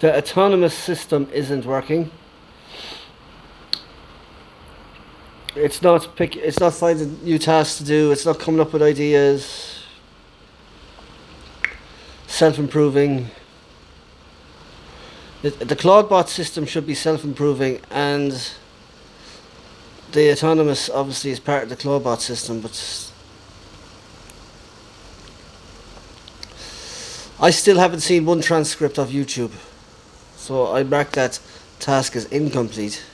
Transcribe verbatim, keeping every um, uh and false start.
The autonomous system isn't working. It's not pick. It's not finding new tasks to do. It's not coming up with ideas. Self-improving. The, the Claudebot system should be self-improving, and the autonomous obviously is part of the Claudebot system, but I still haven't seen one transcript of YouTube, so I mark that task as incomplete.